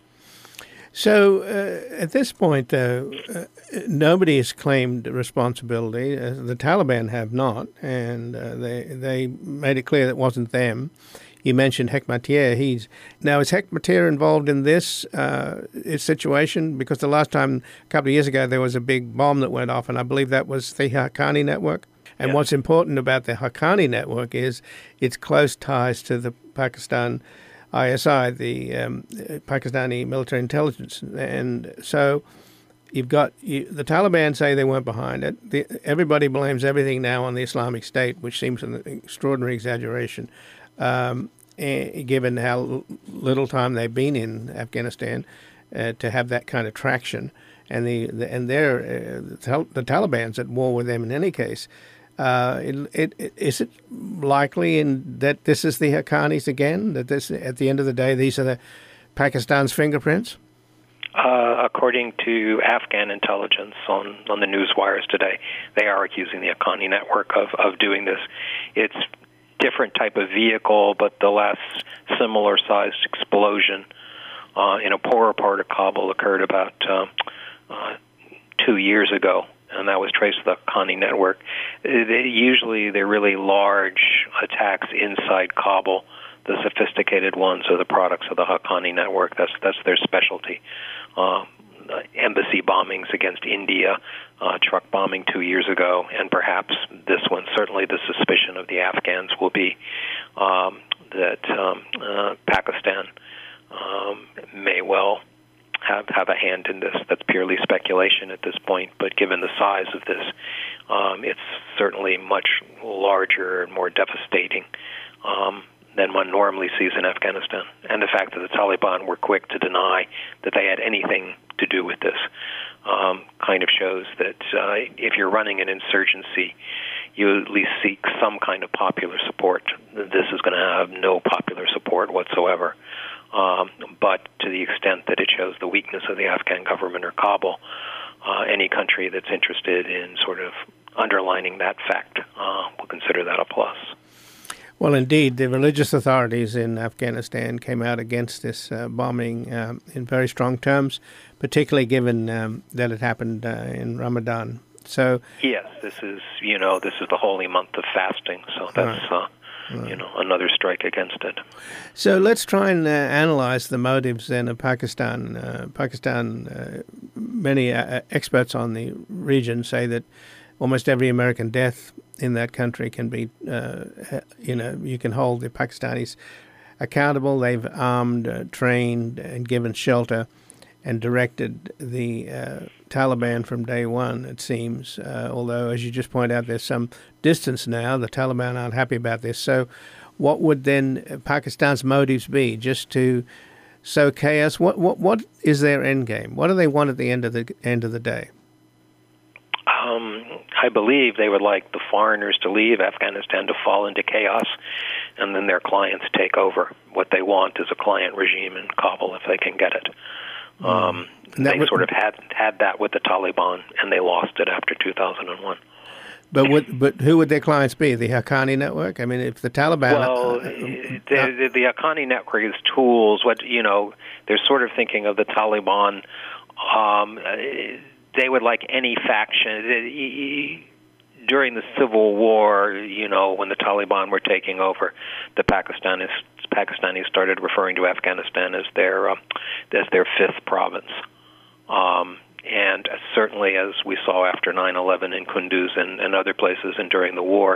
So at this point, though, nobody has claimed responsibility. The Taliban have not, and they made it clear that it wasn't them. You mentioned Hekmatyar. Is Hekmatyar involved in this situation? Because the last time, a couple of years ago, there was a big bomb that went off, and I believe that was the Haqqani network. And yeah. What's important about the Haqqani network is its close ties to the Pakistan ISI, the Pakistani military intelligence. And so you've got the Taliban say they weren't behind it. Everybody blames everything now on the Islamic State, which seems an extraordinary exaggeration, given how little time they've been in Afghanistan to have that kind of traction. And the Taliban's at war with them in any case. Is it likely that this is the Haqqanis again? That this, at the end of the day, these are Pakistan's fingerprints? According to Afghan intelligence on the news wires today, they are accusing the Haqqani network of doing this. It's different type of vehicle, but the last similar-sized explosion in a poorer part of Kabul occurred about 2 years ago, and that was traced to the Haqqani network. Usually they're really large attacks inside Kabul. The sophisticated ones are the products of the Haqqani network. That's their specialty. Embassy bombings against India, truck bombing 2 years ago, and perhaps this one. Certainly the suspicion of the Afghans will be that Pakistan may well have a hand in this. That's purely speculation at this point, but given the size of this, it's certainly much larger and more devastating than one normally sees in Afghanistan. And the fact that the Taliban were quick to deny that they had anything to do with this kind of shows that if you're running an insurgency, you at least seek some kind of popular support. This is going to have no popular support whatsoever. But to the extent that it shows the weakness of the Afghan government or Kabul, any country that's interested in sort of underlining that fact will consider that a plus. Well, indeed, the religious authorities in Afghanistan came out against this bombing in very strong terms, particularly given that it happened in Ramadan. So yes, this is the holy month of fasting, so that's another strike against it. So let's try and analyze the motives then of Pakistan. Many experts on the region say that almost every American death in that country can be, you can hold the Pakistanis accountable. They've armed, trained, and given shelter and directed the Taliban from day one, it seems. Although, as you just pointed out, there's some distance now. The Taliban aren't happy about this. So what would then Pakistan's motives be? Just to sow chaos? What is their end game? What do they want at the end of the day? I believe they would like the foreigners to leave Afghanistan to fall into chaos, and then their clients take over. What they want is a client regime in Kabul if they can get it. They sort of had that with the Taliban, and they lost it after 2001. But who would their clients be? The Haqqani network? I mean, if the Taliban... Well, the Haqqani network is tools. They're sort of thinking of the Taliban... they would like any faction. During the Civil War, when the Taliban were taking over, the Pakistanis started referring to Afghanistan as their fifth province. And certainly, as we saw after 9/11 in Kunduz and other places and during the war,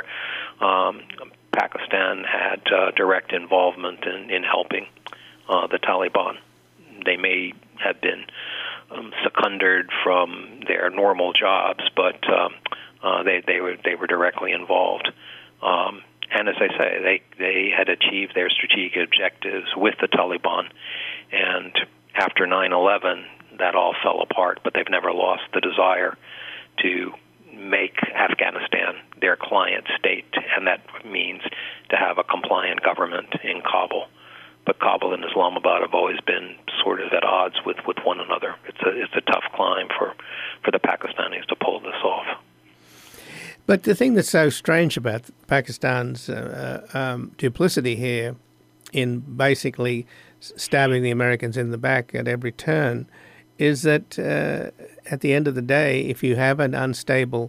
Pakistan had direct involvement in helping the Taliban. They may have been seconded from their normal jobs, but they were directly involved. And as I say, they had achieved their strategic objectives with the Taliban. And after 9/11, that all fell apart, but they've never lost the desire to make Afghanistan their client state, and that means to have a compliant government in Kabul. But Kabul and Islamabad have always been sort of at odds with one another. It's a tough climb for the Pakistanis to pull this off. But the thing that's so strange about Pakistan's duplicity here in basically stabbing the Americans in the back at every turn is that at the end of the day, if you have an unstable,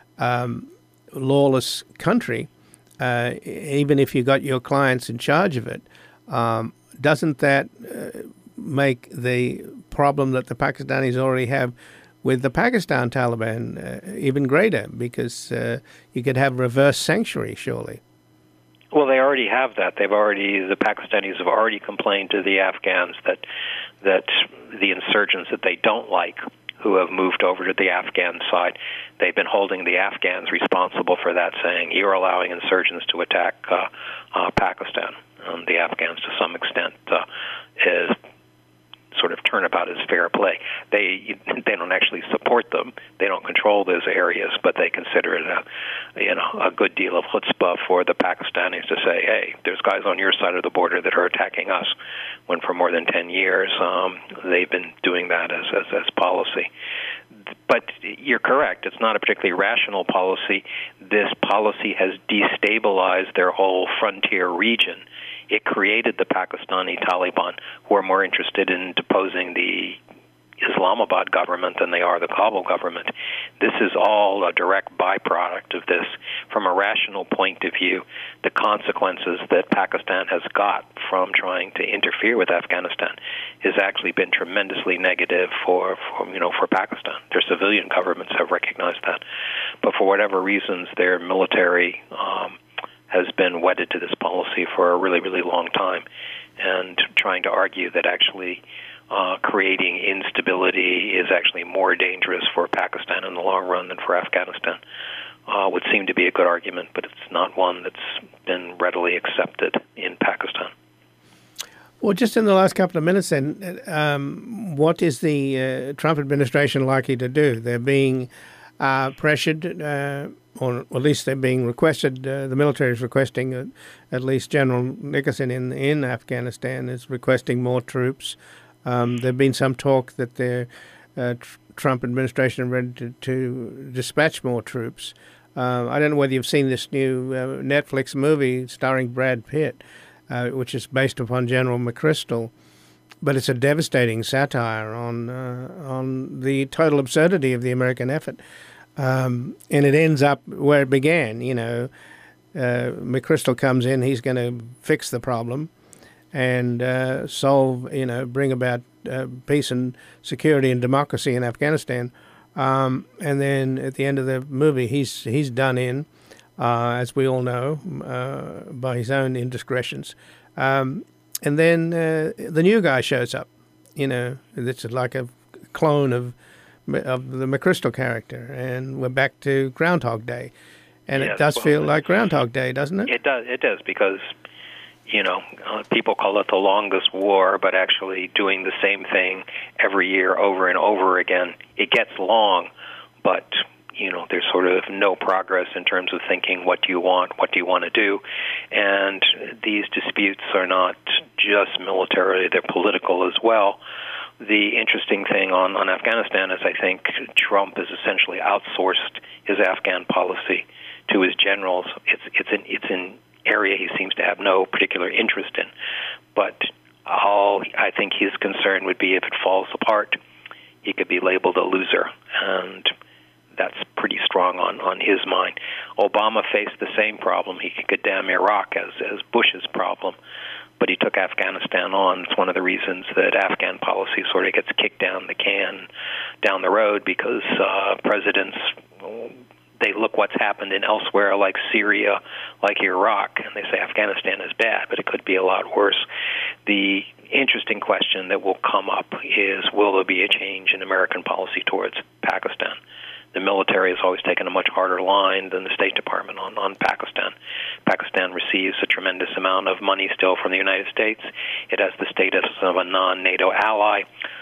lawless country, even if you got your clients in charge of it, doesn't that make the problem that the Pakistanis already have with the Pakistan Taliban even greater? Because you could have reverse sanctuary, surely. Well, they already have that. The Pakistanis have already complained to the Afghans that the insurgents that they don't like, who have moved over to the Afghan side, they've been holding the Afghans responsible for that, saying, you're allowing insurgents to attack Pakistan. The Afghans, to some extent, is sort of turnabout as fair play. They don't actually support them. They don't control those areas, but they consider it a good deal of chutzpah for the Pakistanis to say, hey, there's guys on your side of the border that are attacking us, when for more than 10 years they've been doing that as policy. But you're correct. It's not a particularly rational policy. This policy has destabilized their whole frontier region. It created the Pakistani Taliban, who are more interested in deposing the Islamabad government than they are the Kabul government. This is all a direct byproduct of this. From a rational point of view, the consequences that Pakistan has got from trying to interfere with Afghanistan has actually been tremendously negative for Pakistan. Their civilian governments have recognized that. But for whatever reasons, their military has been wedded to this policy for a really, really long time, and trying to argue that actually creating instability is actually more dangerous for Pakistan in the long run than for Afghanistan would seem to be a good argument, but it's not one that's been readily accepted in Pakistan. Well, just in the last couple of minutes then, what is the Trump administration likely to do? They're being pressured, or at least they're being requested, the military is requesting, at least General Nicholson in Afghanistan is requesting more troops. There have been some talk that the Trump administration are ready to dispatch more troops. I don't know whether you've seen this new Netflix movie starring Brad Pitt, which is based upon General McChrystal, but it's a devastating satire on the total absurdity of the American effort. And it ends up where it began. McChrystal comes in, he's going to fix the problem and bring about peace and security and democracy in Afghanistan. And then at the end of the movie, he's done in, as we all know, by his own indiscretions. And then the new guy shows up. It's like a clone of the McChrystal character, and we're back to Groundhog Day. And it does feel like Groundhog Day, doesn't it? It does, because people call it the longest war, but actually doing the same thing every year over and over again, it gets long, but there's sort of no progress in terms of thinking, what do you want to do? And these disputes are not just military, they're political as well. The interesting thing on Afghanistan is I think Trump has essentially outsourced his Afghan policy to his generals. It's an area he seems to have no particular interest in. But all I think his concern would be if it falls apart, he could be labeled a loser. And that's pretty strong on his mind. Obama faced the same problem. He could condemn Iraq as Bush's problem, but he took Afghanistan on. It's one of the reasons that Afghan policy sort of gets kicked down the road, because presidents, they look what's happened in elsewhere, like Syria, like Iraq, and they say Afghanistan is bad, but it could be a lot worse. The interesting question that will come up is, will there be a change in American policy towards Pakistan? The military has always taken a much harder line than the State Department on Pakistan. Pakistan receives a tremendous amount of money still from the United States. It has the status of a non-NATO ally.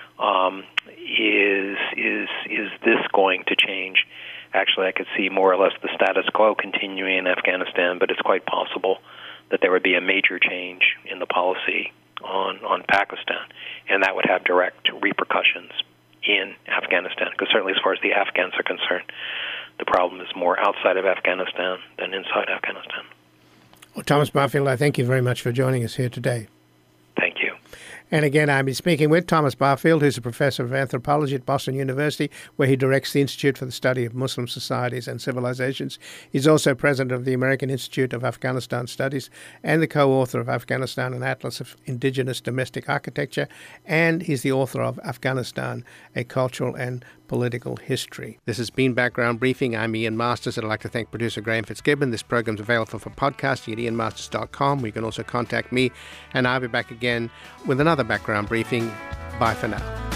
Is this going to change? Actually, I could see more or less the status quo continuing in Afghanistan, but it's quite possible that there would be a major change in the policy on Pakistan, and that would have direct repercussions in Afghanistan, because certainly as far as the Afghans are concerned, the problem is more outside of Afghanistan than inside Afghanistan. Well, Thomas Barfield, I thank you very much for joining us here today. Thank you. And again, I'll be speaking with Thomas Barfield, who's a professor of anthropology at Boston University, where he directs the Institute for the Study of Muslim Societies and Civilizations. He's also president of the American Institute of Afghanistan Studies and the co-author of Afghanistan, an Atlas of Indigenous Domestic Architecture, and he's the author of Afghanistan, a Cultural and Political History. This has been Background Briefing. I'm Ian Masters. I'd like to thank producer Graham Fitzgibbon. This program's available for podcasting at ianmasters.com, where you can also contact me, and I'll be back again with another Background Briefing. Bye for now.